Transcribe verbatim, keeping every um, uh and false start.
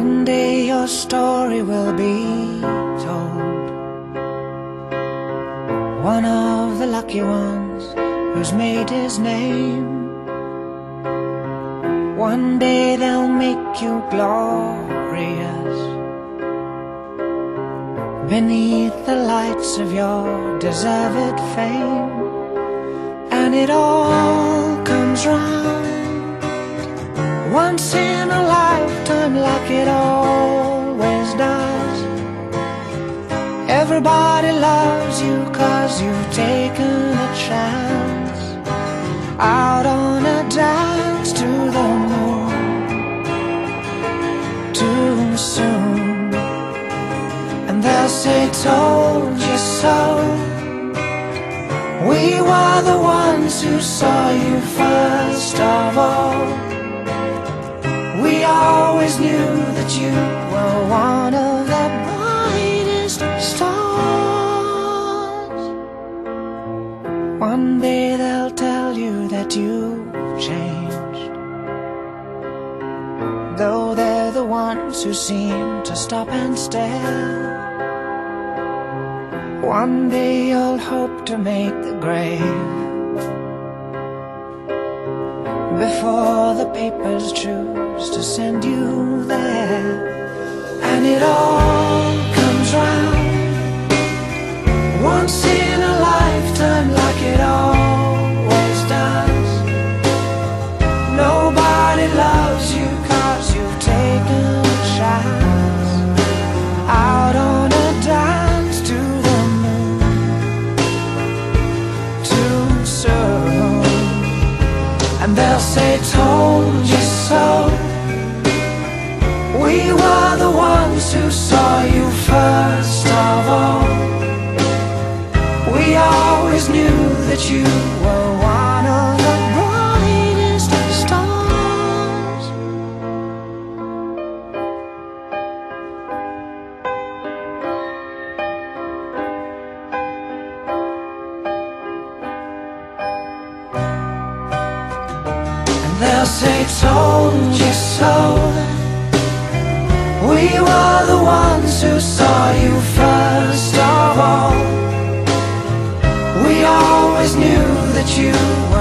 One day your story will be told. One of the lucky ones who's made his name. One day they'll make you glorious beneath the lights of your deserved fame. And it all comes round once in a lifetime, like it always does. Everybody loves you 'cause you've taken a chance out on a dance to the moon too soon. And they'll say, told you so. We were the ones who saw you first of all. We always knew that you were one of the brightest stars. One day they'll tell you that you've changed, though they're the ones who seem to stop and stare. One day you'll hope to make the grave before the papers choose to send you there. And it all comes round once in a lifetime, like it always does. Nobody loves you 'cause you've taken a chance out on a dance to the moon too soon. And they'll say, told you so. We were the ones who saw you first of all. We always knew that you were one of the brightest stars. They'll say, told you so. We were the ones who saw you first of all. We always knew that you were